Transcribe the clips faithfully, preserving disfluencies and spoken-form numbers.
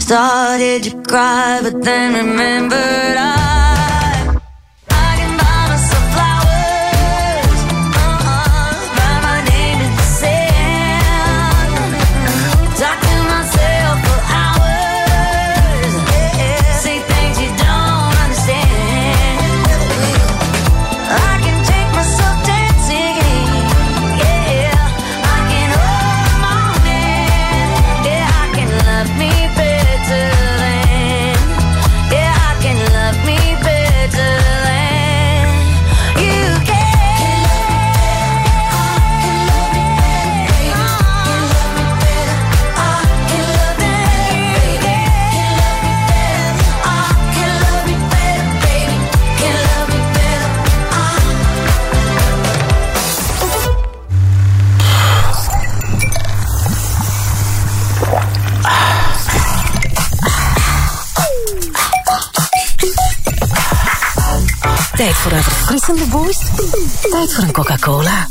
Started to cry, but then remembered I Tijd voor een verfrissende boost. Tijd voor een Coca-Cola.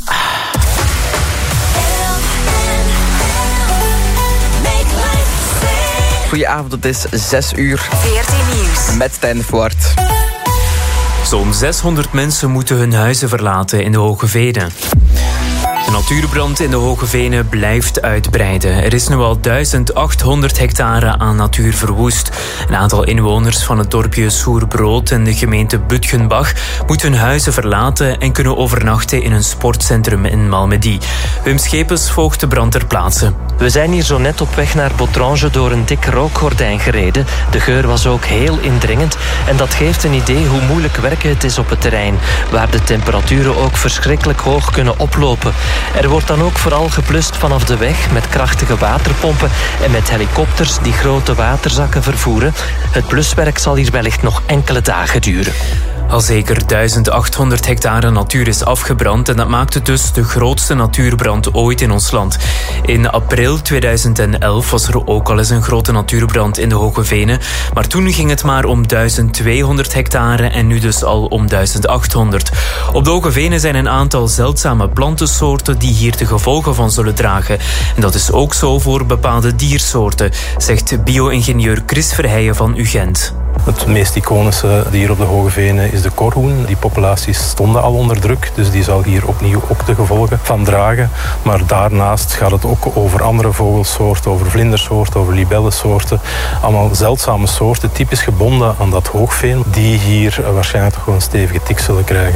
Goedenavond, het is zes uur. V R T Nieuws. Met Stijn de Voort. Zo'n zeshonderd mensen moeten hun huizen verlaten in de Hoge Venen. De natuurbrand in de Hoge Venen blijft uitbreiden. Er is nu al duizend achthonderd hectare aan natuur verwoest. Een aantal inwoners van het dorpje Soerbrood en de gemeente Butgenbach moeten hun huizen verlaten en kunnen overnachten in een sportcentrum in Malmedy. Wim Schepens volgt de brand ter plaatse. We zijn hier zo net op weg naar Botrange door een dik rookgordijn gereden. De geur was ook heel indringend en dat geeft een idee hoe moeilijk werken het is op het terrein, waar de temperaturen ook verschrikkelijk hoog kunnen oplopen. Er wordt dan ook vooral geblust vanaf de weg met krachtige waterpompen en met helikopters die grote waterzakken vervoeren. Het bluswerk zal hier wellicht nog enkele dagen duren. Al zeker duizend achthonderd hectare natuur is afgebrand en dat maakt het dus de grootste natuurbrand ooit in ons land. In april tweeduizend elf was er ook al eens een grote natuurbrand in de Hoge Venen, maar toen ging het maar om duizend tweehonderd hectare en nu dus al om duizend achthonderd. Op de Hoge Venen zijn een aantal zeldzame plantensoorten die hier de gevolgen van zullen dragen. En dat is ook zo voor bepaalde diersoorten, zegt bio-ingenieur Chris Verheijen van U Gent. Het meest iconische dier op de Hoge Venen is de korhoen. Die populaties stonden al onder druk, dus die zal hier opnieuw ook de gevolgen van dragen. Maar daarnaast gaat het ook over andere vogelsoorten, over vlindersoorten, over libellensoorten. Allemaal zeldzame soorten, typisch gebonden aan dat hoogveen, die hier waarschijnlijk toch gewoon een stevige tik zullen krijgen.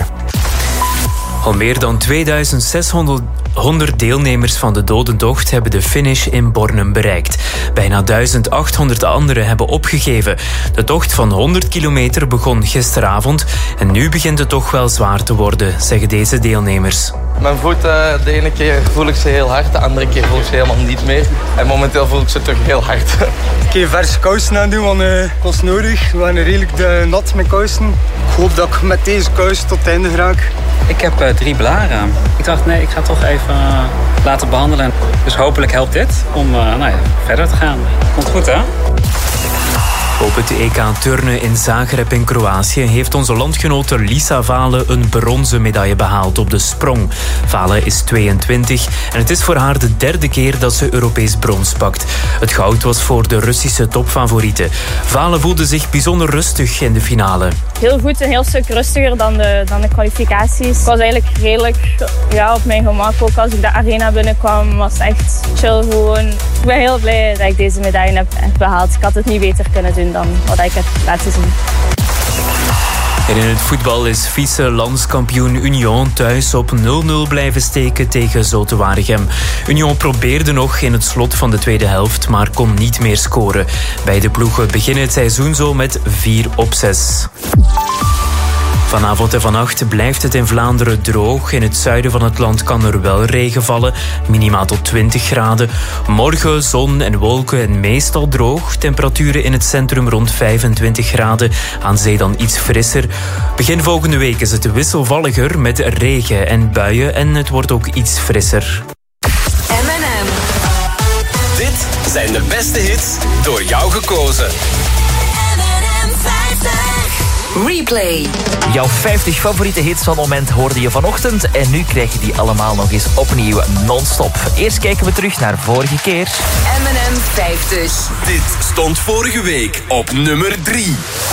Al meer dan tweeduizend zeshonderd deelnemers van de dodentocht hebben de finish in Bornem bereikt. Bijna duizend achthonderd anderen hebben opgegeven. De tocht van honderd kilometer begon gisteravond en nu begint het toch wel zwaar te worden, zeggen deze deelnemers. Mijn voeten, de ene keer voel ik ze heel hard, de andere keer voel ik ze helemaal niet meer. En momenteel voel ik ze toch heel hard. Ik heb verse kousen aan doen, want uh, dat was nodig. We waren redelijk uh, nat met kousen. Ik hoop dat ik met deze kousen tot het einde raak. Ik heb uh, drie blaren aan. Ik dacht, nee, ik ga toch even uh, laten behandelen. Dus hopelijk helpt dit om uh, nou ja, verder te gaan. Komt goed, hè? Op het E K turnen in Zagreb in Kroatië heeft onze landgenote Lisa Vale een bronzen medaille behaald op de sprong. Vale is tweeëntwintig en het is voor haar de derde keer dat ze Europees brons pakt. Het goud was voor de Russische topfavoriete. Vale voelde zich bijzonder rustig in de finale. Heel goed, een heel stuk rustiger dan de, dan de kwalificaties. Ik was eigenlijk redelijk ja, op mijn gemak. Ook als ik de arena binnenkwam was het echt chill gewoon. Ik ben heel blij dat ik deze medaille heb, heb behaald. Ik had het niet beter kunnen doen dan wat ik heb laten zien. En in het voetbal is vice-landskampioen Union thuis op nul nul blijven steken tegen Zulte Waregem. Union probeerde nog in het slot van de tweede helft, maar kon niet meer scoren. Beide ploegen beginnen het seizoen zo met vier op zes. Vanavond en vannacht blijft het in Vlaanderen droog. In het zuiden van het land kan er wel regen vallen, minimaal tot twintig graden. Morgen zon en wolken en meestal droog. Temperaturen in het centrum rond vijfentwintig graden. Aan zee dan iets frisser. Begin volgende week is het wisselvalliger met regen en buien en het wordt ook iets frisser. M en M. Dit zijn de beste hits door jou gekozen. M en M vijftig. Replay. Jouw vijftig favoriete hits van het moment hoorde je vanochtend. En nu krijg je die allemaal nog eens opnieuw non-stop. Eerst kijken we terug naar vorige keer. M en M vijftig. Dit stond vorige week op nummer drie.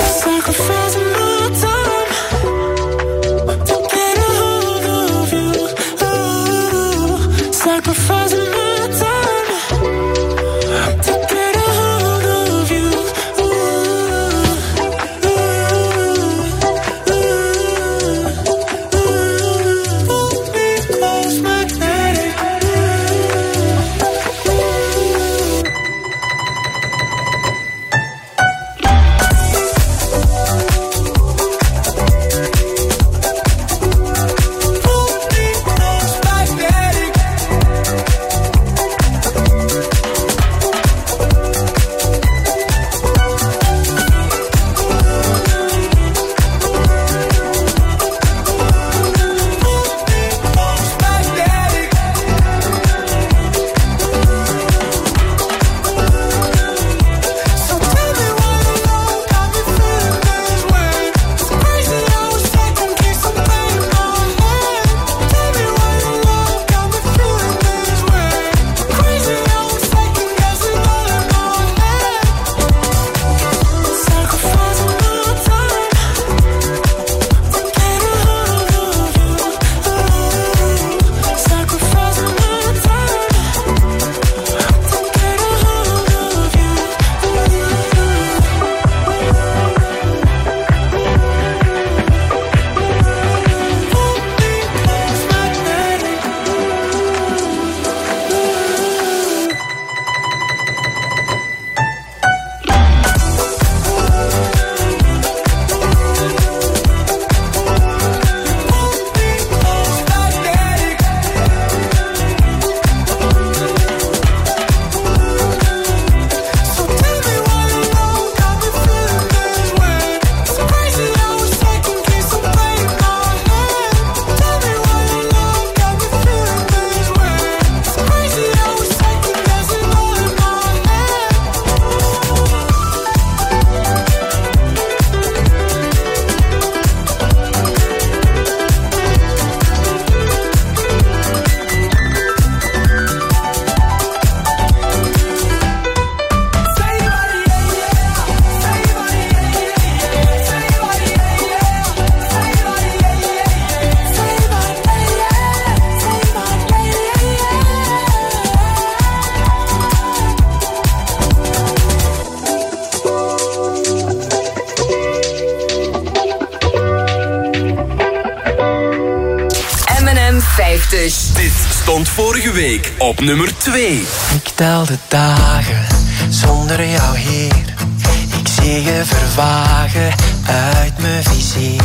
Dit stond vorige week op nummer twee. Ik tel de dagen zonder jou hier. Ik zie je vervagen uit mijn vizier.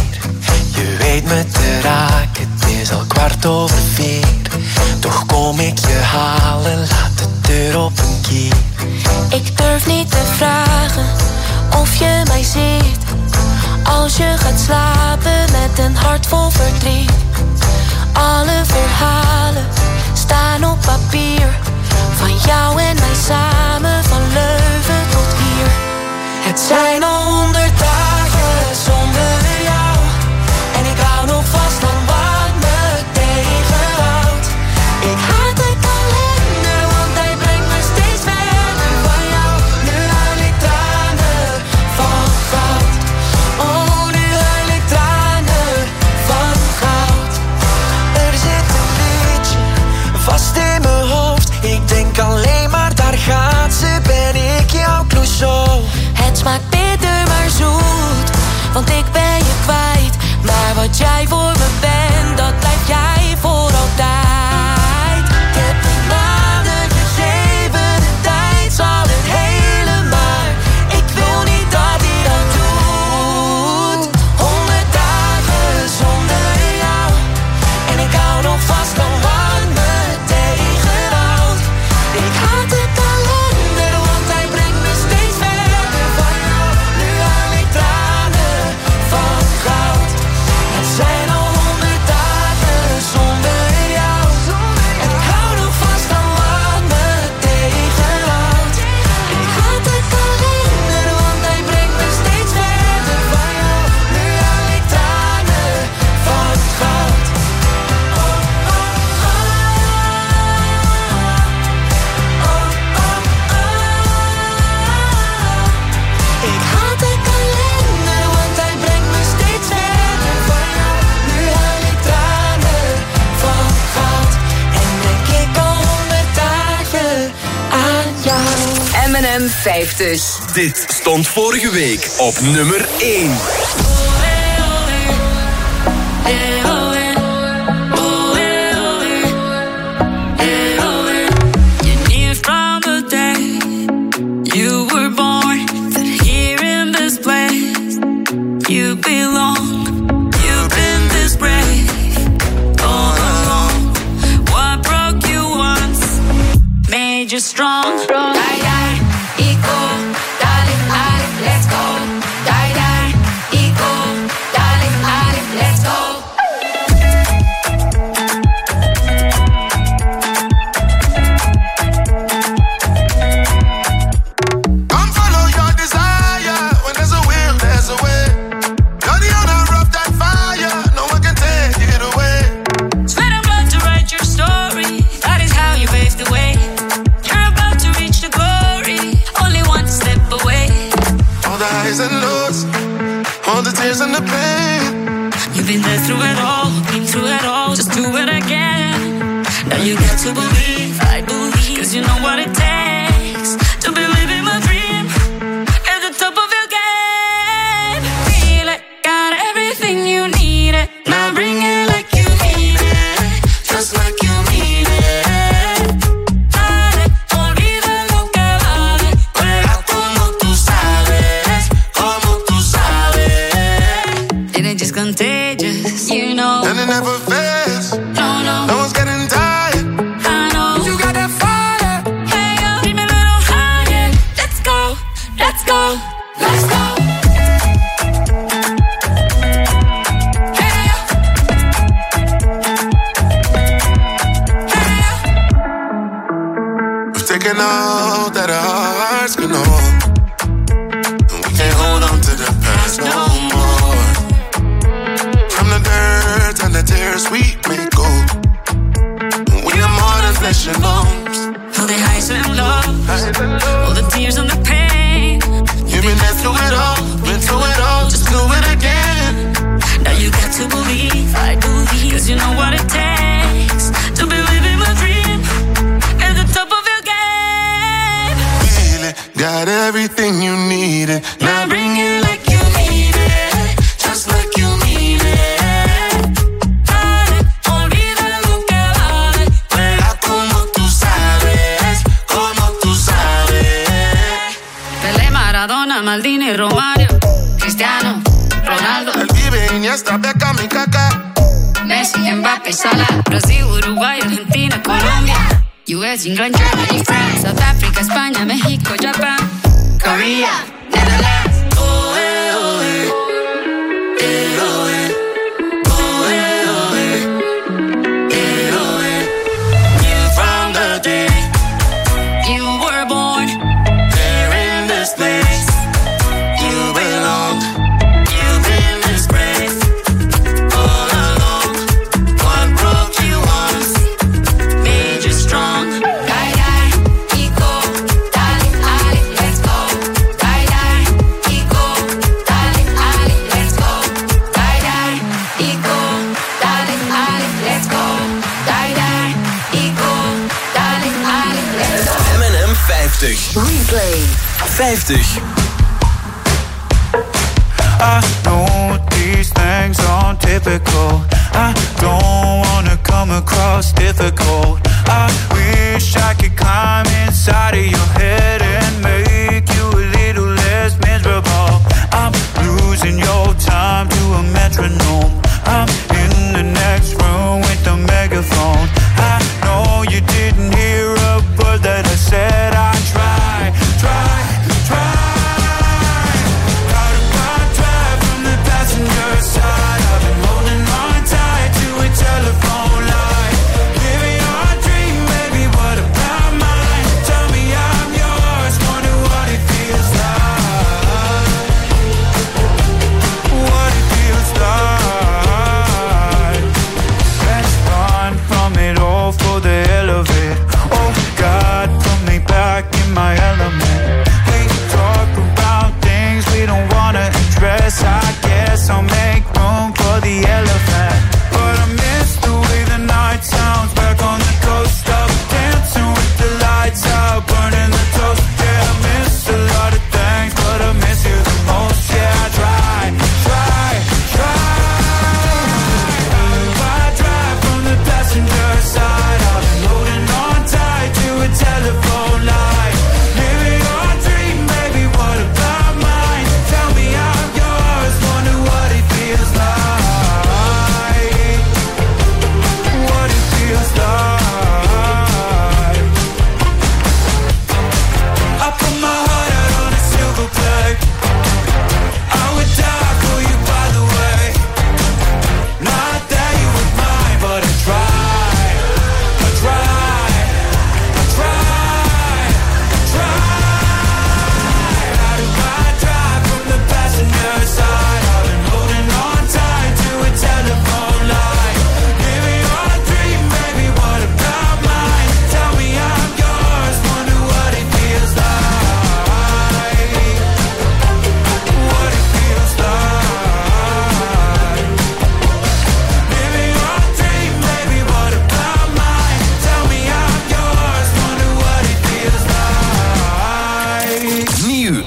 Je weet me te raken, het is al kwart over vier. Toch kom ik je halen, laat de deur op een kier. Ik durf niet te vragen of je mij ziet. Als je gaat slapen met een hart vol verdriet. Alle verhalen staan op papier. Van jou en mij samen, van Leuven tot hier. Het zijn al honderd dagen zonder jou. En ik hou nog vast aan wat me tegenhoudt. Ik haat de kalender, want hij brengt me steeds verder van jou. Nu huil ik tranen van goud. Oh, nu huil ik tranen van goud. Er zit een liedje vast in mijn hoofd. Ik denk alleen maar, daar gaat ze, ben ik jouw Clouseau. Het smaakt bitter maar zoet, want ik ben je kwijt. Maar wat jij voor me bent, dat blijf jij voor altijd. Ik heb de maanden gegeven, de tijd zal het hele maar. Ik wil niet dat hij dat doet. Honderd dagen zonder jou. En ik hou nog vast aan wat me tegenhoudt. Ik haat de kalender, want hij brengt me steeds verder van jou. Nu haal ik tranen van M M vijftig. Dit stond vorige week op nummer één. You belong, you've been this brave all along. What broke you once made you strong. Die, die, eco, darling, darling, let's go. Die, die, eco, darling, darling, let's go. Come follow your desire. When there's a will, there's a way. Highs and lows, all the tears and the pain. You've been there through it all, been through it all, just do it again. Now you got to believe, I believe, cause you know what it takes to believe in my dream. At the top of your game, feel it, got everything you need it. Now bring it like you mean it, just like you mean it. Contagious, you know. And it never fails. No, no. No one's getting tired. I know. You got that fire. Hey, yo, dream a little higher. Let's go, let's go, let's go. Hey, yo. Hey, yo. We've taken all that our hearts can hold, and we can't hold on to the past no more. And the tears we may go. We are more than flesh and bones. All the highs and lows, all the tears and the pain. You've been there through it all, been through it all, just do it again. Now you got to believe, I believe, cause you know what it takes to believe in my dream. At the top of your game, feel it, got everything you needed. Now bring it like you need it, just like you mean it. Maradona, Maldini, Romario, Cristiano, Ronaldo. El Vive, Iniesta, Beckham y Kaká. Messi, Mbappé, Salah. Brasil, Uruguay, Argentina, Colombia. U S, England, Germany, France, South Africa, España, México, Japan, Korea, Netherlands. Oh, eh, oh, eh. Eh, oh, eh. Oh, eh, oh, eh. Eh, oh, eh. Knew from the day you were born there in this place. You belong. You've been this brave all along. What broke you once made you strong. Die, die, eco, darling, Ali, let's go. Die, die, eco, darling, Ali, let's go. Die, die, eco, darling, Ali, let's go. Die, die, eco, darling, Ali, let's go. M en M vijftig. Replay. vijftig. I know these things aren't typical. I don't wanna come across difficult. I wish I could climb inside of your head and make you a little less miserable. I'm losing your time to a metronome. I'm in the next room with the megaphone. I know you didn't hear a word that I said. I try, try, try. Side. I've been holding on tight to a telephone line. Living our dream, baby, what about mine? Tell me I'm yours, wonder what it feels like. What it feels like. Let's run from it all for the hell of it.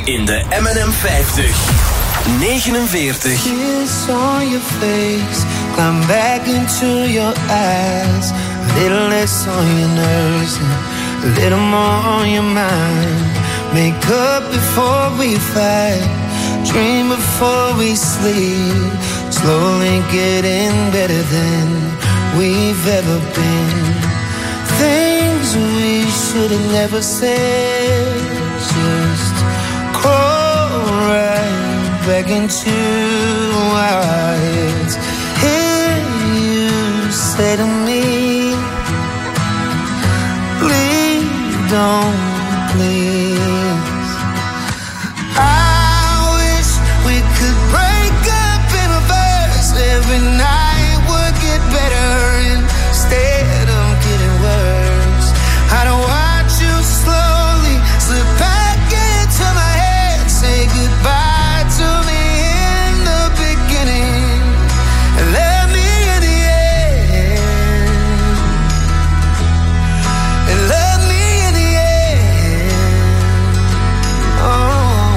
in de M en M vijftig. negenenveertig. Kiss on your face, climb back into your eyes. A little less on your nerves, and a little more on your mind. Make up before we fight, dream before we sleep. Slowly getting better than we've ever been. Things we should have never said, just crawl right back into our heads. Hear you say to me, please don't, please. I wish we could break up in reverse. Every night would get better instead of getting worse. I don't watch you slowly slip back into my head. Say goodbye to me in the beginning and let me in the end. And let me in the end. Oh,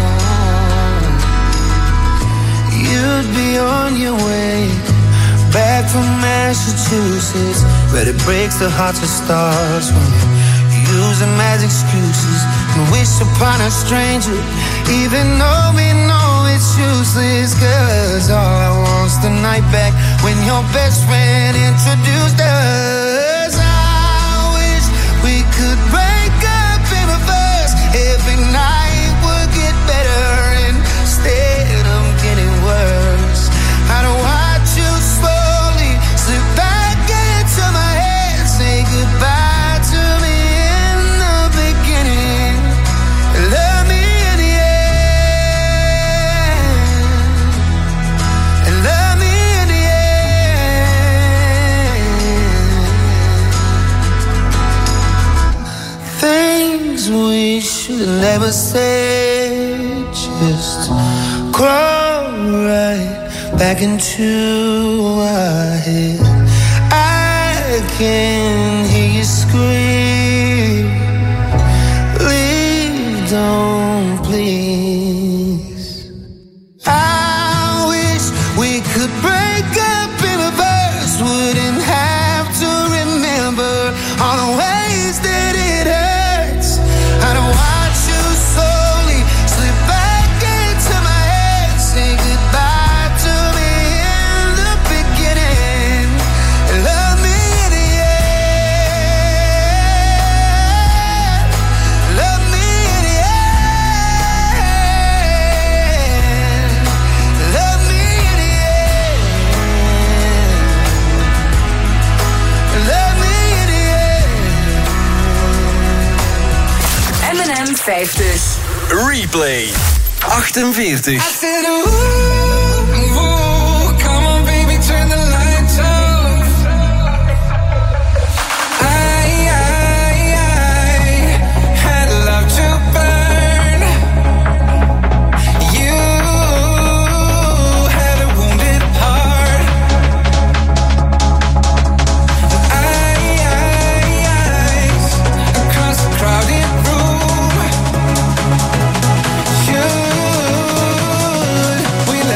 you'd be on your way back from Massachusetts, but it breaks the hearts of stars when you use them as excuses and wish upon a stranger, even though we know it's useless. Cause all I want's the night back when your best friend introduced us. I wish we could break up in reverse. Every night would get better instead of getting worse. I don't watch you slowly slip back into my head. Say goodbye to me in the beginning and love me in the end. And love me in the end. Things we should never say, just crawl right back into our head. I can hear you scream, please don't, please. I wish we could break up in reverse. Wouldn't have to remember all the ways that it hurts. I don't watch you slowly slip back into my head. Say goodbye to me in the beginning and love me in the end. Love me in the end. Love me in the end. Love me in the end. M en M vijftig. Replay. achtenveertig. I said, ooh, ooh, come on, baby, turn the lights off. I, I, I had love to burn. You had a wounded heart. I, I, eyes across the crowded room. Should we let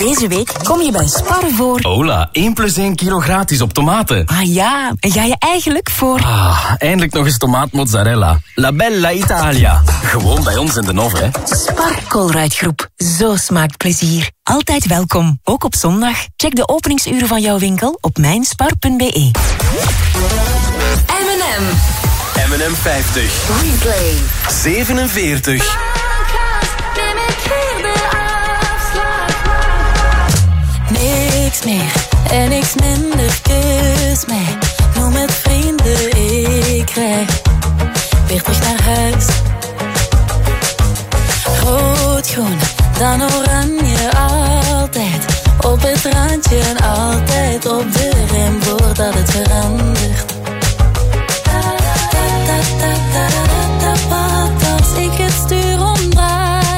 Deze week kom je bij Spar voor... Hola, één plus één kilo gratis op tomaten. Ah ja, en ga je eigenlijk voor... Ah, eindelijk nog eens tomaatmozzarella. La Bella Italia. Gewoon bij ons in de Nov, hè. Spar Colruyt-groep. Zo smaakt plezier. Altijd welkom, ook op zondag. Check de openingsuren van jouw winkel op mijnspar punt be. M en M. M en M vijftig. Replay. zevenenveertig. Niks meer en niks minder, kus mij. Noem het vrienden, ik krijg weer terug naar huis. Rood, groen, dan oranje, altijd op het randje en altijd op de rem voordat het verandert. Wat als ik het stuur omdraai?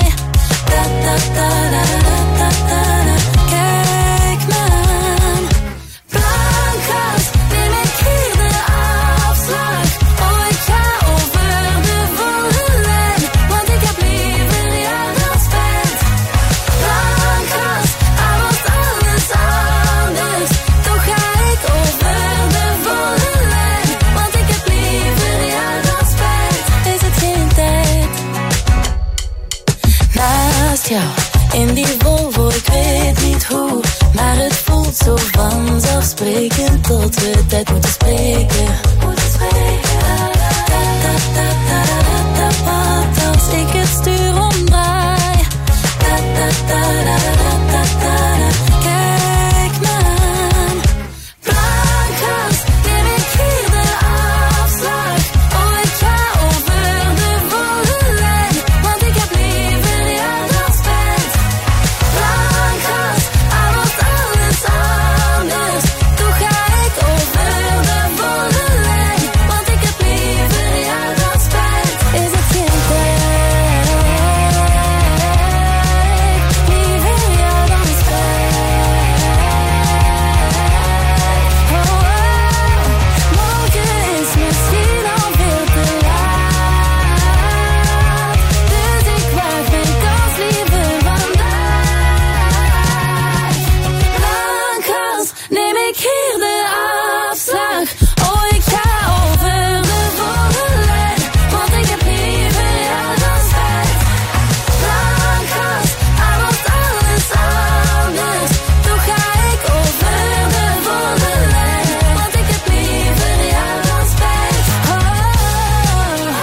Kijk me aan. Blankgas, neem ik hier de afslag. Oh, ik ga over de volle lijn, want ik heb liever jou dan spijt. Blankgas, hij was alles anders. Toch ga ik over de volle lijn, want ik heb liever jou dan spijt. Is het geen tijd? Naast jou, in die Volvo, ik weet niet hoe, maar het voelt zo vanzelfsprekend tot we tijd moeten spreken. Moeten spreken. Wat als ik het stuur omdraai? Kijk me aan. Blankgas, neem ik hier de afslag. Oh, ik ga over de volle lijn, want ik heb liever jou dan spijt. Blankgas, hij was alles anders. Toch ga ik over de volle lijn, want ik heb liever jou dan spijt. Is het geen tijd? Liever jou dan spijt. Oh, oh, morgen is misschien al veel te laat, dus ik waag mijn kans liever vandaag. Blankgas, neem ik hier de afslag. Oh, ik ga over de volle lijn, want ik heb liever jou dan spijt. Blankgas, hij was alles anders. Toch ga ik over de volle lijn, want ik heb liever jou dan spijt. Oh, oh, oh,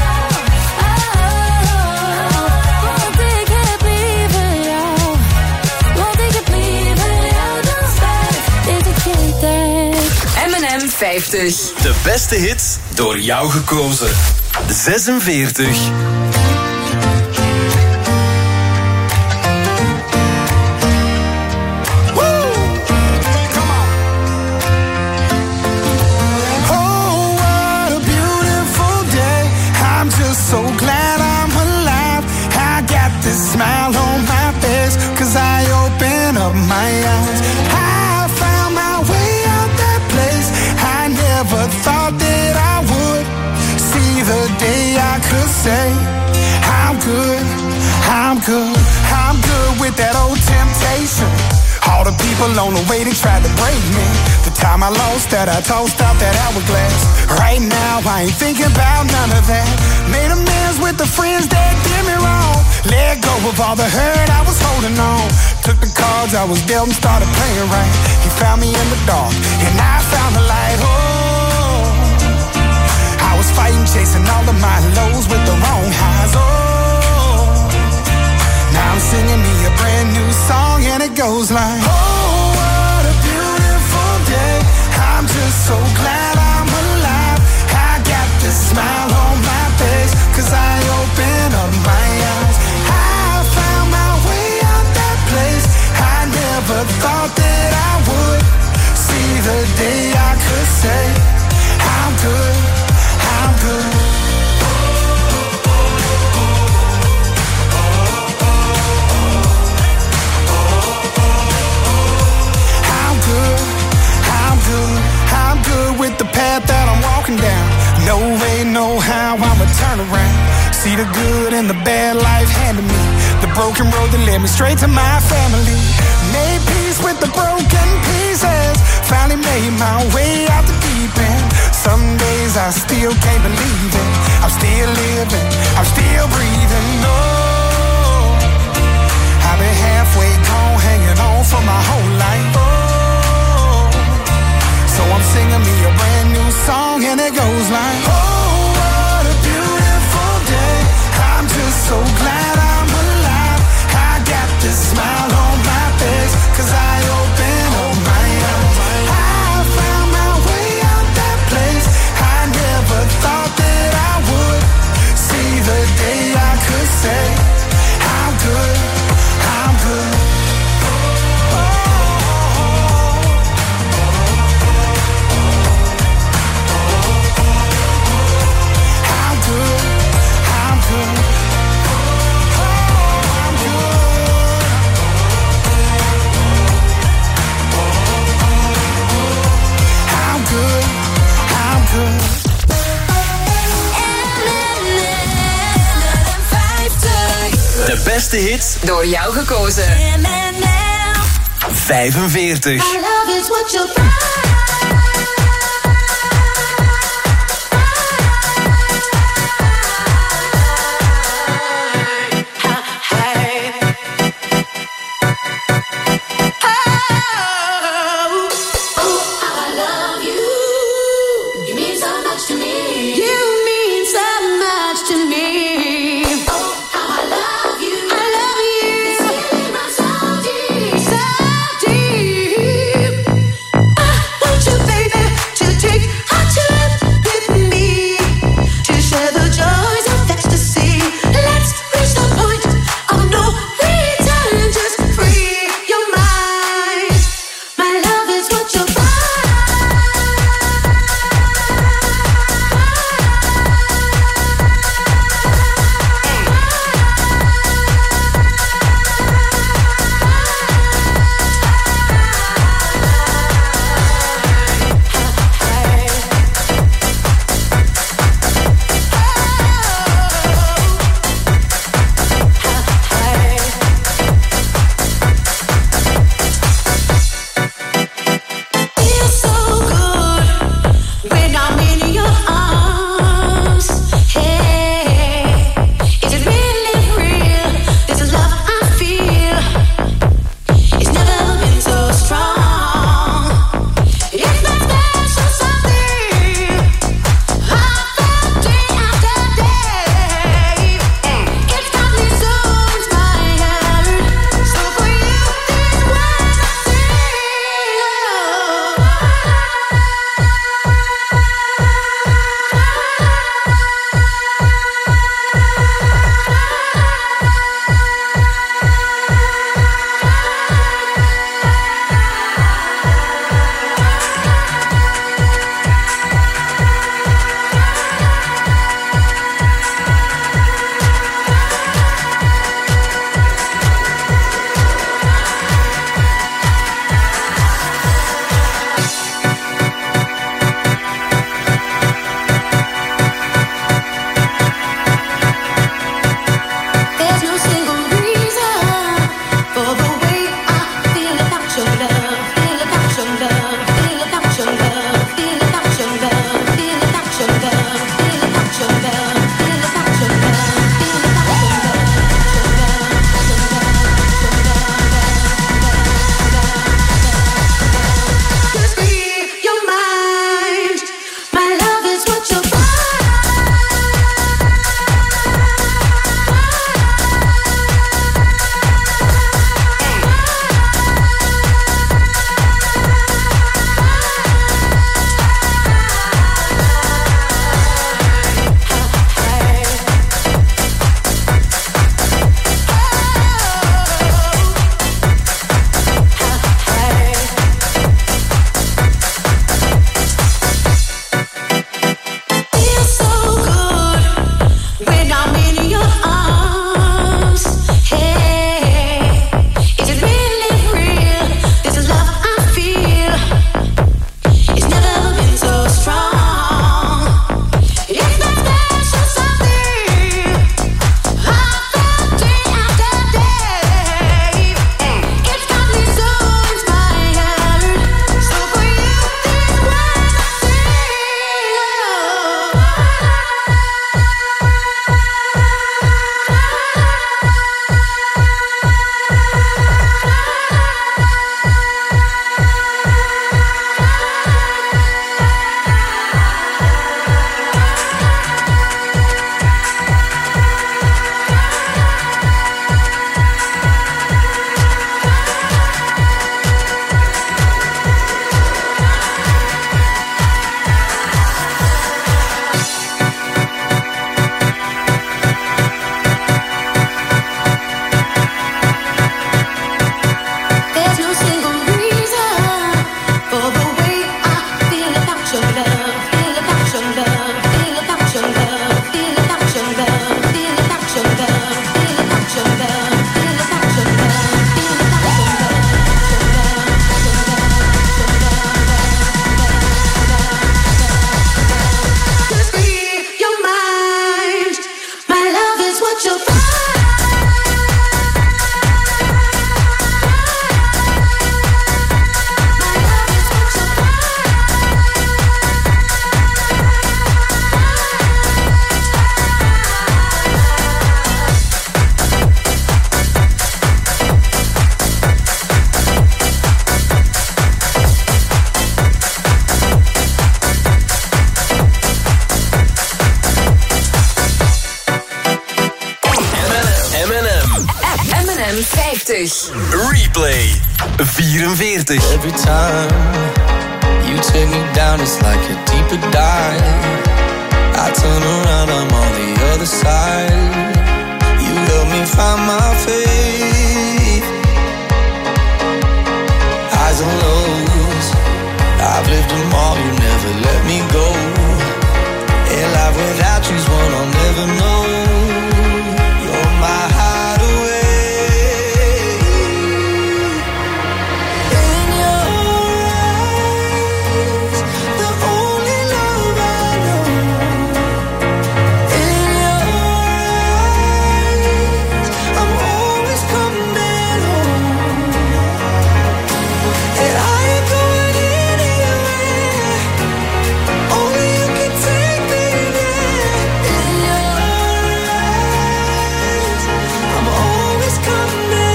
want ik heb liever jou, want ik heb liever jou dan spijt. Is het geen tijd? M en M vijftig. De beste hits door jou gekozen. zesenveertig. Oh, what a beautiful day. I'm just so glad I'm alive. I got this smile on my face, cause I open up my eyes. I found my way out that place I never thought that I would. See the day I could say I'm good, I'm good, I'm good with that old temptation. All the people on the way, they tried to break me. The time I lost that, I tossed out that hourglass. Right now, I ain't thinking about none of that. Made amends with the friends that did me wrong. Let go of all the hurt I was holding on. Took the cards I was dealt and started playing right. He found me in the dark, and I found the light. Oh, I was fighting, chasing all of my lows with the wrong highs. Oh, now I'm singing me a brand new song, and it goes like, oh, what a beautiful day. I'm just so glad I'm alive. I got this smile on my face, cause I open up my eyes. I found my way out that place I never thought that I would. See the day I could say I'm good, I'm good. With the path that I'm walking down, no way, no how I'ma turn around. See the good and the bad life handed me. The broken road that led me straight to my family. Made peace with the broken pieces. Finally made my way out the deep end. Some days I still can't believe it. I'm still living, I'm still breathing. No, I've been halfway gone, hanging on for my whole life. Oh, so I'm singing me a brand new song, and it goes like, oh, what a beautiful day. I'm just so glad I'm alive. I got this smile on my face, 'cause I opened up my eyes. I found my way out that place. I never thought that I would see the day I could say, I'm good, I'm good. De beste hits door jou gekozen. vijfenveertig. My love is what you I M vijftig. Replay vierenveertig. Every time you take me down, it's like a deeper dive. I turn around, I'm on the other side. You help me find my faith. Highs and lows, I've lived them all, you never let me go. A life without you's one I'll never know. You're my hideaway. In your eyes, the only love I know. In your eyes, I'm always coming home. And I ain't going anywhere. Only you can take me there. In your eyes, I'm always coming home.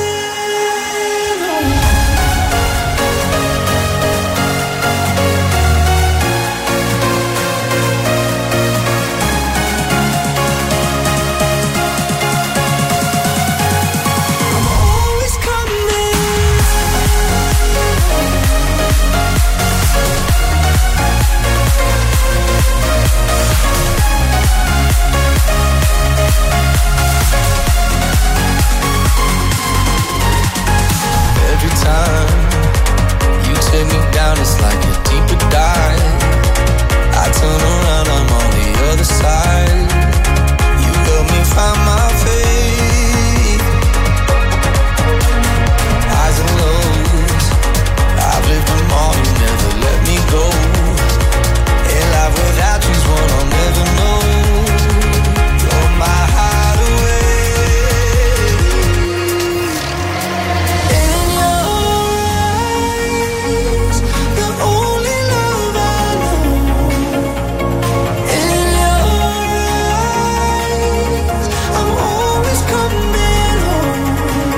I'm always coming. Every time you take me down, it's like a deeper dive. I turn around, I'm on the other side. You help me find my faith. Highs and lows, I've lived them all, you never let me go. A life without you's one I'll never know. You're my hideaway. In your eyes, the only love I know. In your eyes, I'm always coming home.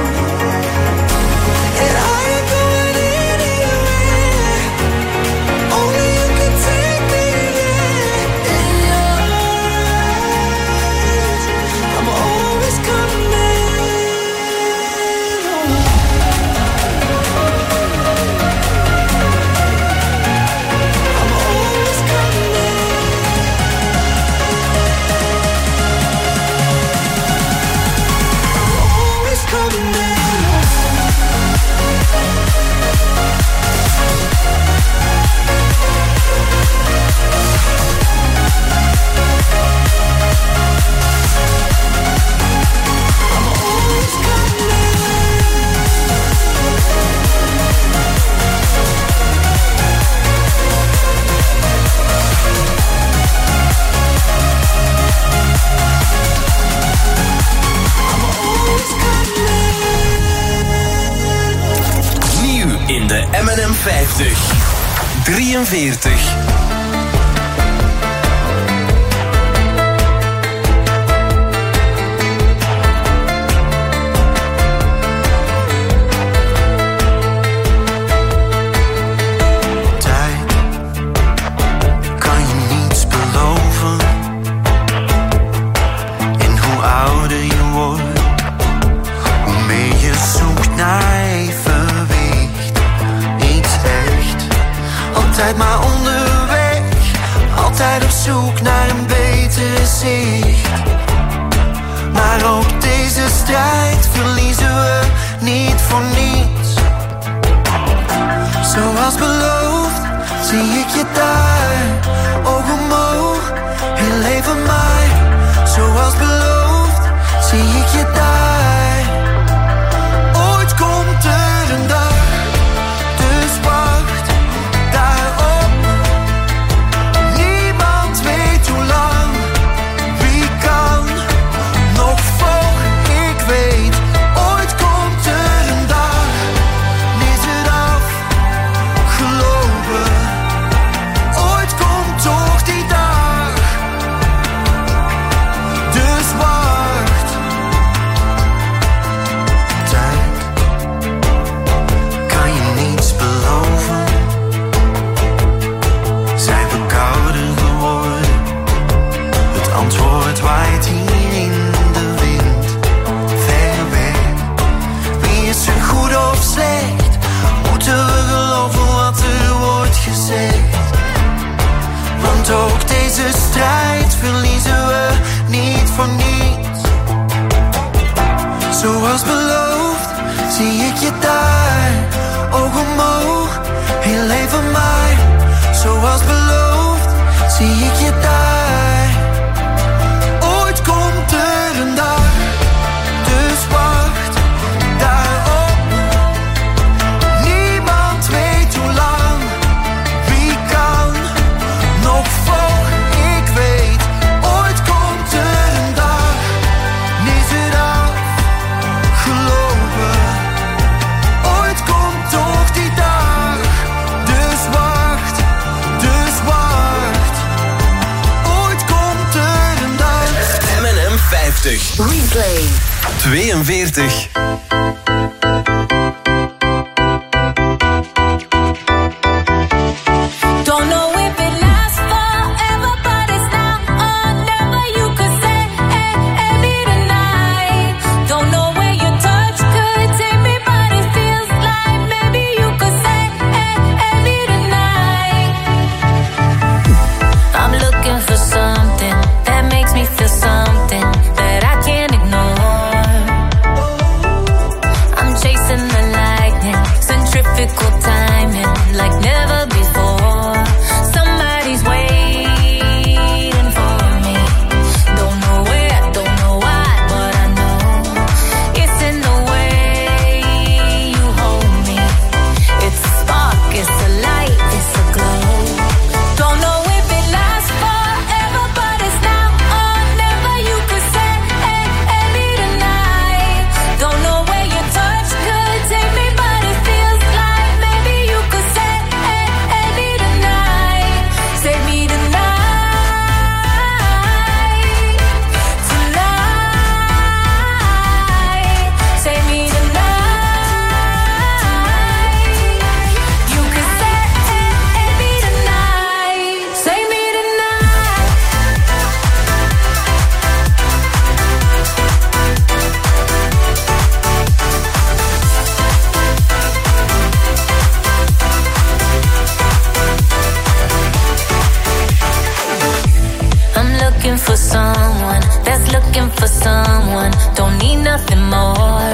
And I ain't going anywhere. Only you can take me there. In your eyes, I'm always coming home. I'm always coming. Always coming home. I'm always Nieuw in de M en M vijftig. drieënveertig. Tijd kan je niets beloven. En hoe ouder je wordt, hoe meer je zoekt naar evenwicht. Iets echt, altijd maar onderweg. zie ik je daar, oog omhoog, heel even maar, zoals beloofd, zie ik je daar. Ooit komt er een dag, dus wacht daarop. Niemand weet hoe lang, wie kan nog volgen, ik weet. Ooit komt er een dag, is het afgelopen. Ooit komt toch die dag, dus wacht, dus wacht. Ooit komt er een dag. M en M vijftig. Replay. tweeënveertig. Don't know if it lasts forever, but it's now or never. You could say, hey, hey, me tonight. Don't know where your touch could take me, but it feels like maybe you could say, hey, hey, me tonight. I'm looking for something that makes me feel something that I can't ignore. I'm chasing the lightning, centrifugal timing, like never before. Somebody's waiting for me. Don't know where, don't know why, but I know it's in the way you hold me. It's a spark, it's a light, it's a glow. Don't know if it lasts forever, but it's now or never. You could say, hey, hey, me tonight. Don't know where your touch could take me, but it feels like maybe you could say, hey, hey, me tonight. Save me tonight. Tonight. Save me tonight. You could say, hey, hey, me tonight. Save me tonight. I'm looking for someone that's looking for someone. Don't need nothing more.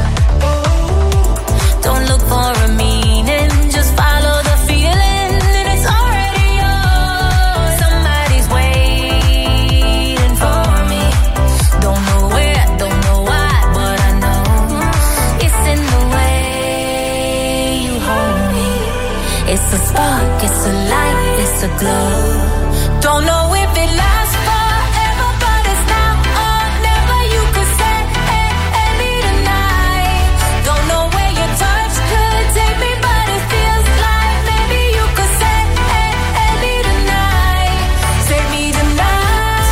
Don't look for a meaning, just follow the feeling, and it's already yours. Somebody's waiting for me. Don't know where, don't know why, but I know it's in the way you hold me. It's a spark, it's a light, it's a glow. Don't know if it lasts forever, but it's now or never. You could say, hey, hey, me tonight. Don't know where your touch could take me, but it feels like maybe you could say, hey, hey, me tonight. Save me tonight.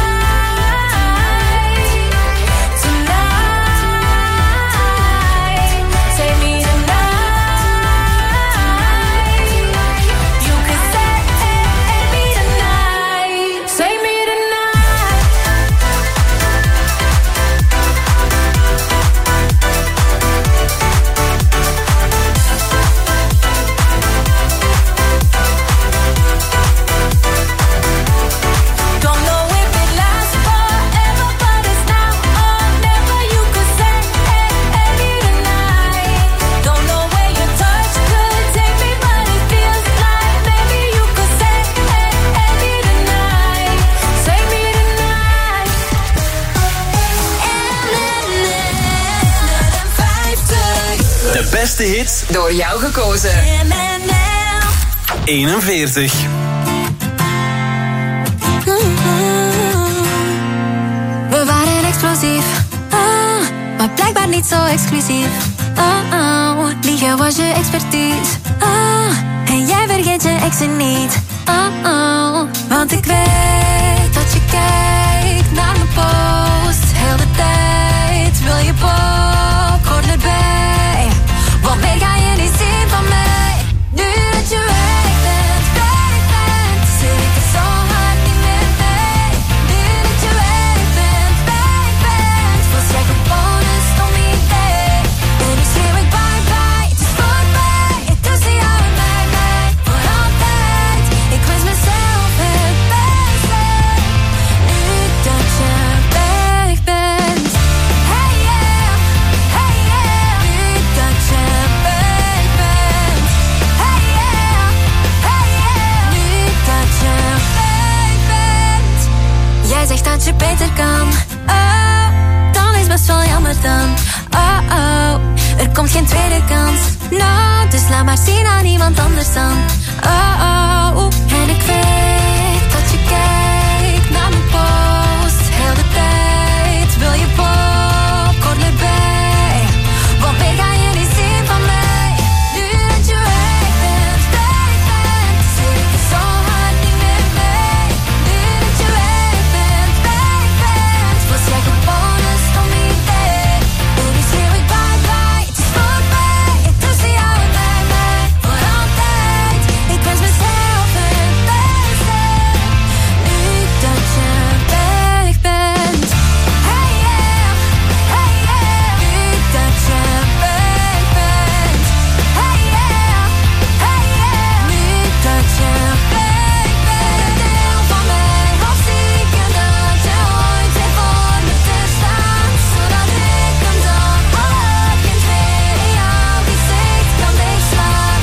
Tonight. Save me tonight. You could say, hey, hey, me tonight. Save me tonight. Don't know if it lasts forever, but it's now or never. You could say, hey, hey, me tonight. Don't know where your touch could take me, but it feels like maybe you could say, hey, hey, me tonight. Save me tonight. De beste hits Door jou gekozen. eenenveertig. We waren explosief, ah, maar blijkbaar niet zo exclusief. Oh, oh, liegen was je expertise. Ah, en jij vergeet je exen niet. Oh, oh, want ik weet dat je kijkt naar mijn post. Heel de tijd wil je popcorn erbij. Want meer ga je niet zien van mij. Nu dat je weg bent, ben ik bent, zit ik er zo hard niet meer mee. Nu dat je weg bent, ben ik bent, was jij gewoon een stom idee. En nu schreeuw ik bye bye, het is voorbij. Tussen jou en mij, mij, voor altijd. Ik wens mezelf het beste. Nu dat je weg bent. Hey yeah. beter kan. Oh, dan is best wel jammer dan. Oh, oh, er komt geen tweede kans. No, dus laat maar zien aan iemand anders dan. Oh, oh, oh. En ik weet dat je kijkt naar mijn post. Heel de tijd wil je popcorn erbij. Want meer ga je niet zien van mij. Nu dat je weg bent, weg bent, zit ik er zo hard niet meer mee. Nu dat je weg bent, weg bent, was jij gewoon een stom idee. En nu schreeuw ik bye bye, het is voorbij. Tussen jou en mij, mij, voor altijd. Ik wens mezelf het beste. Nu dat je weg bent. Hey yeah, hey yeah. Nu dat je weg bent. Hey yeah, hey yeah. Nu dat je weg bent. Deel van mij, half stiekem dat je ooit weer voor me te staan. Zodat ik hem dan alle kind weer in jouw gezicht kan dichtslaan.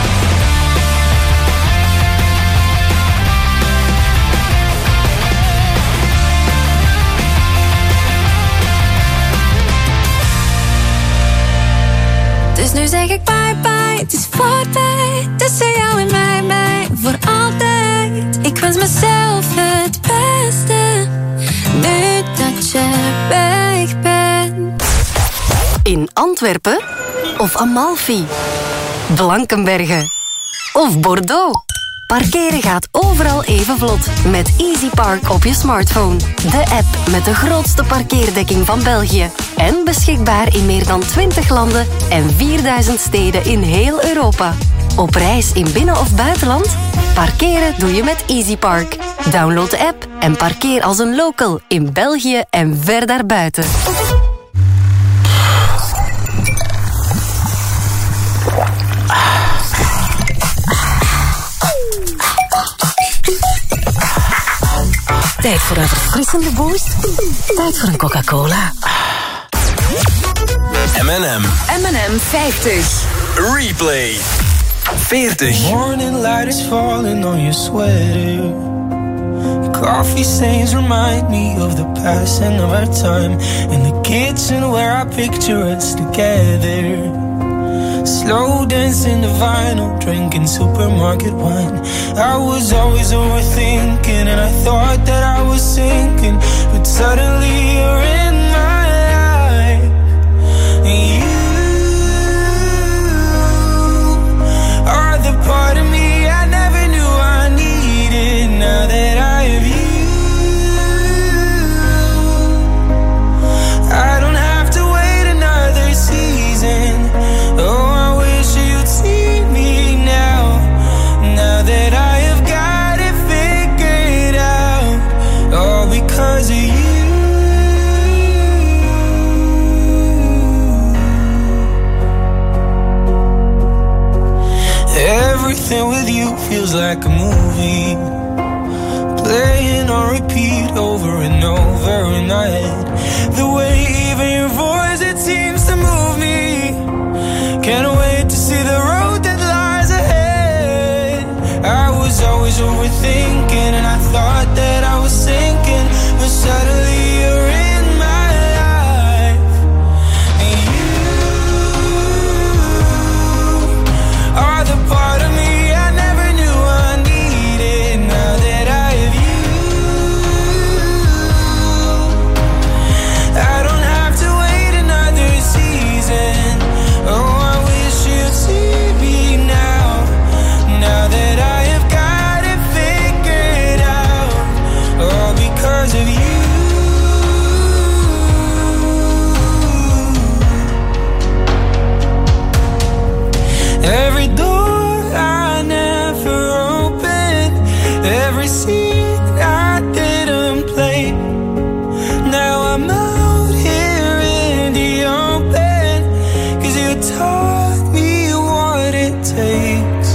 Dus nu zeg ik bye bye, het is voorbij. Tussen jou en mij, mij, voor altijd. Ik wens mezelf het beste. Nu dat je weg bent. In Antwerpen of Amalfi, Blankenberge of Bordeaux. Parkeren gaat overal even vlot met Easy Park op je smartphone. De app met de grootste parkeerdekking van België. En beschikbaar in meer dan twintig landen en vierduizend steden in heel Europa. Op reis in binnen- of buitenland? Parkeren doe je met Easy Park. Download de app en parkeer als een local in België en ver daarbuiten. Tijd voor een verfrissende boost. Tijd voor een Coca-Cola. M en M. M en M vijftig. Replay. veertig. Morning light is falling on your sweater. Coffee stains remind me of the passing of our time. In the kitchen where I picture us together. Slow dancing the vinyl, drinking supermarket wine. I was always overthinking and I thought that I was sinking. But suddenly you're in my life. And you are the part of me I never knew I needed. Now that I have you, I don't have to wait another season. Oh, that I have got it figured out, all because of you. Everything with you feels like a movie, playing on repeat over and over in my head. The way even your voice, it seems to move me. Can't wait to see the road that lies ahead. I was always overthinking and I thought that I was sinking, but suddenly you're in my life. And you are the part of me I never knew I needed. Now that I have you, I don't have to wait another season. Oh, I wish you'd see me now. Now that I because of you. Every door I never opened, every scene I didn't play. Now I'm out here in the open, 'cause you taught me what it takes.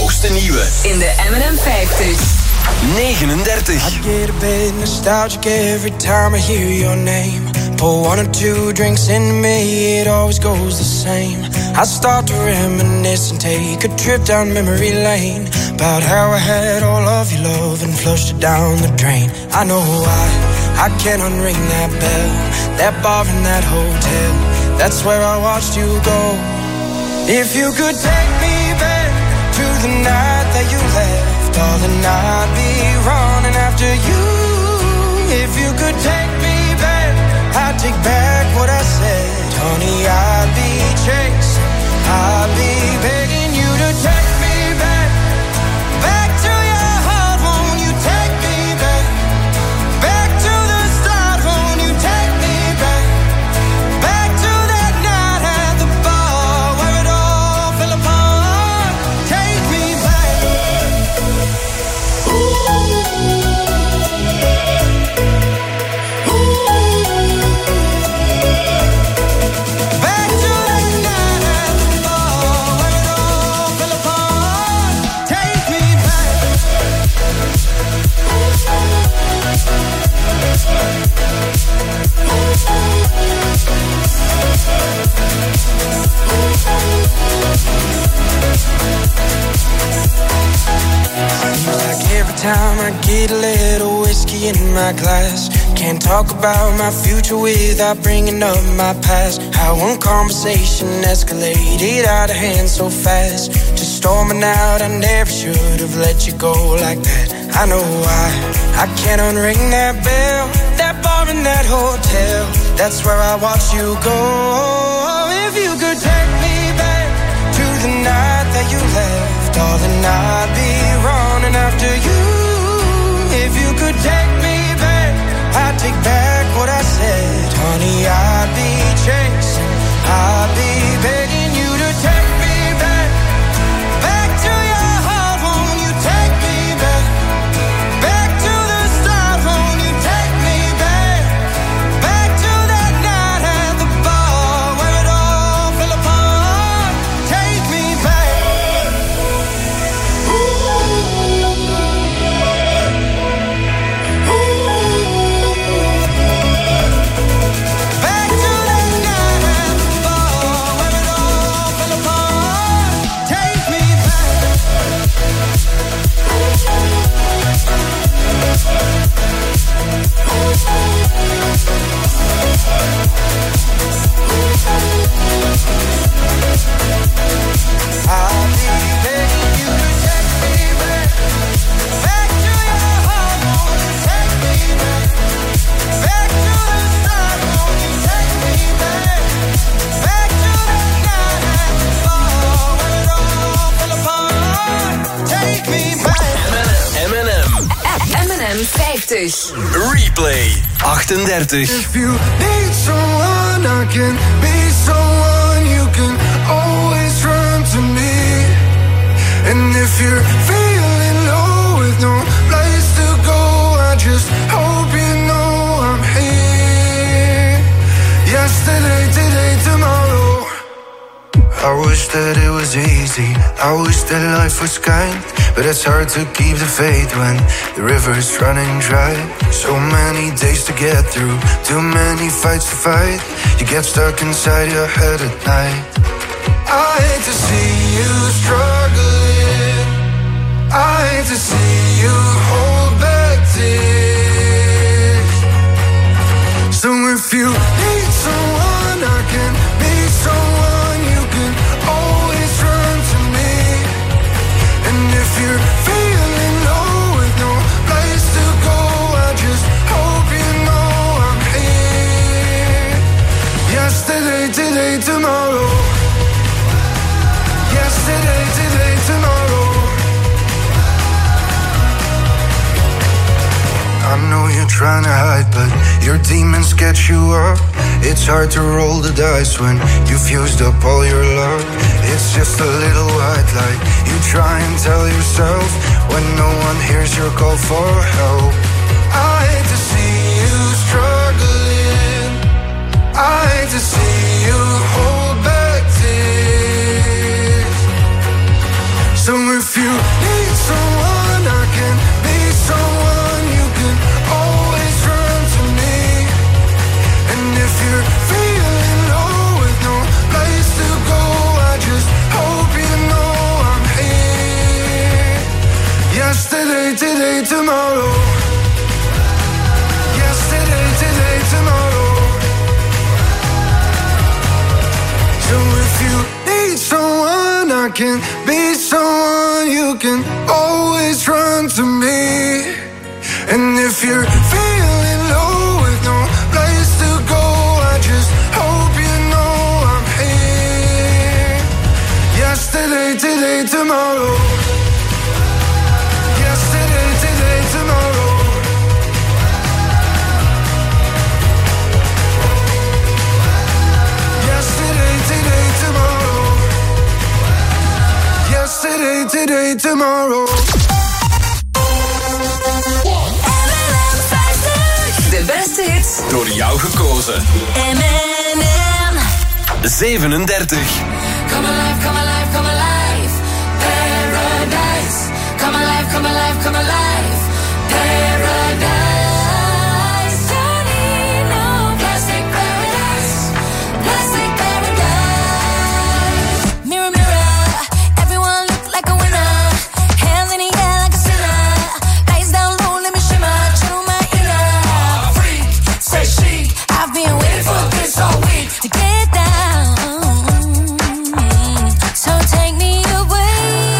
hoogste nieuwe. In de M en M vijftig. negenendertig. I get a bit nostalgic every time I hear your name. Pour one or two drinks into me, it always goes the same. I start to reminisce and take a trip down memory lane. About how I had all of your love and flushed it down the drain. I know why, I can't unring that bell. That bar in that hotel, that's where I watched you go. If you could take me back to the night that you left, darling, I'd be running after you. If you could take me back, I'd take back what I said. Honey, I'd be chasing, I'd be begging you to take me back, back to your heart. Won't you take me back, back to the start? Won't you take me back, back to that night at the bar where it all fell apart? Take me back. Ooh. Every time I get a little whiskey in my glass, can't talk about my future without bringing up my past. How one conversation escalated out of hand so fast, just storming out. I never should have let you go like that. I know why, I can't unring that bell. That bar in that hotel, that's where I watched you go. If you could take me back to the night that you left, darling, I'd be running after you. If you could take me back, I'd take back what I said. Honey, I'd be chasing, I'd be begging you to take me back, back to your heart. Won't you take me back, back to the start? Won't you take me back, back to that night at the bar where it all fell apart? Take me back. Ooh. vijftig. Replay achtendertig. If you need someone, I can be someone. You can always run to me. And if you're feeling low with no place to go, I just hope you know I'm here. Yesterday, today, tomorrow. I wish that it was easy, I wish that life was kind, but it's hard to keep the faith when the river's running dry. So many days to get through, too many fights to fight. You get stuck inside your head at night. I hate to see you struggling, I hate to see you hold back tears. So if you need someone, I can be someone. You can always run to me. And if you're feeling low with no place to go, I just hope you know I'm here. Yesterday, today, tomorrow. Yesterday, today, tomorrow. I know you're trying to hide, but your demons get you up. It's hard to roll the dice when you've used up all your luck. It's just a little white light you try and tell yourself when no one hears your call for help. I hate to see you struggling, I hate to see you hold back tears. So if you you need someone, I can be someone. You can always run to me. And if you're feeling low with no place to go, I just hope you know I'm here. Yesterday, today, tomorrow. Yesterday, today, tomorrow. So if you need someone, I can be someone. You can always run to me. And if you're feeling low with no place to go, I just hope you know I'm here. Yesterday, today, tomorrow. Yesterday, today, tomorrow. Yesterday, today, tomorrow. Yesterday, today, tomorrow. De beste hits. Door jou gekozen. M N M. zevenendertig. Come alive, come alive, come alive. Paradise. Come alive, come alive, come alive. Paradise. Don't need no plastic paradise. Plastic paradise. Mirror, mirror, everyone look like a winner. Hands in the air like a sinner. Lights down low, let me shimmer. Channel my inner. Freak, say chic. I've been waiting for this all week to get down. So take me away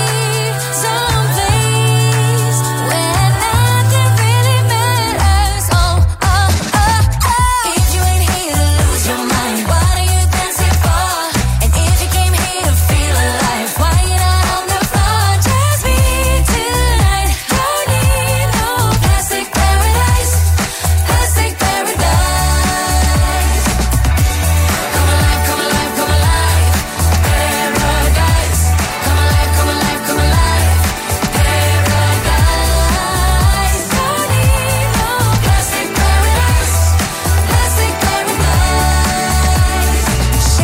someplace where nothing really matters. Oh, oh, oh, oh. If you ain't here to lose your mind, what are you dancing for? And if you came here to feel alive, why you not on the floor? Just me tonight. Don't need no plastic paradise. Plastic paradise. Come alive, come alive, come alive. Paradise. Come alive, come alive, come alive. Paradise. Don't need no plastic paradise. Plastic paradise.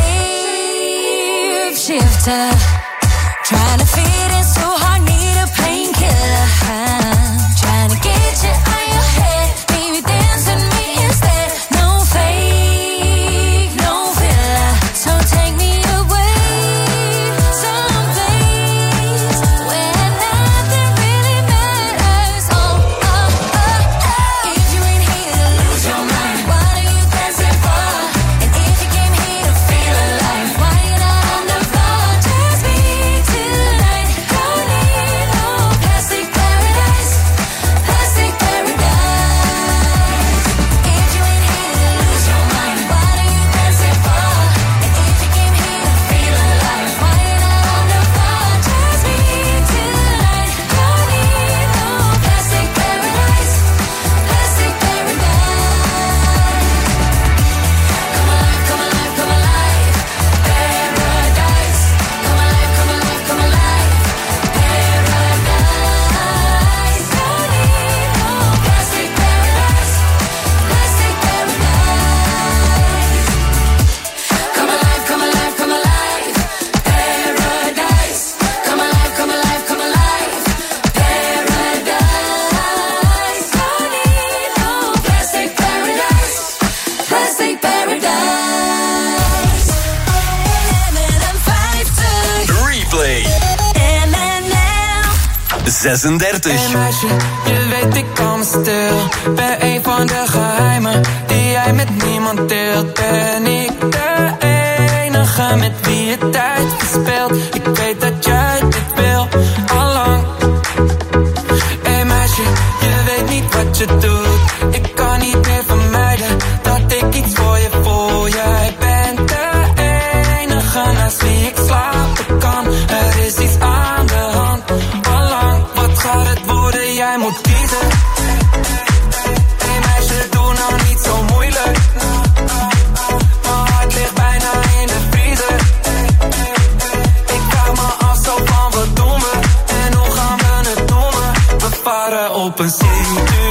Shape shifter. Trying to fit in so hard, need a painkiller. Trying to get you out your head. Baby, dance with me instead. No fake, no filler. So take me away someplace where nothing really matters. Oh, oh, oh, oh. If you ain't here to lose your mind, what are you dancing for? And if you came here to feel alive, why you not on the floor? Just me tonight. Don't need no plastic paradise. Plastic paradise. If you ain't here to lose your mind, what are you dancing for? And if you came here to feel alive, why you not on the floor? Just me tonight. Don't need no plastic paradise. Plastic paradise. Come alive, come alive, come alive. Paradise. Come alive, come alive, come alive. Paradise. Don't need no plastic paradise. Plastic paradise. Come alive, come alive, come alive. Paradise. Come alive, come alive, come alive. Paradise. Don't need no plastic paradise. Plastic paradise. M N M vijftig. Replay. M N M. zesendertig. Hey meisje, je weet ik kan me stil. Ben een van de geheimen die jij met niemand deelt. Ben ik de enige met wie je tijd verspilt. Ik weet dat jij dit wil, allang. Hey meisje, je weet niet wat je doet. Ik kan niet meer vermijden dat ik iets voor je voel. Jij bent de enige naast wie ik slapen kan. Er is iets aan de hand, allang. Wat gaat het worden? Jij moet kiezen. Hey meisje, doe nou niet zo moeilijk. Mijn hart ligt bijna in de vriezer. Ik vraag me af zo van wat doen we en hoe gaan we het noemen? We varen op een zeetuur.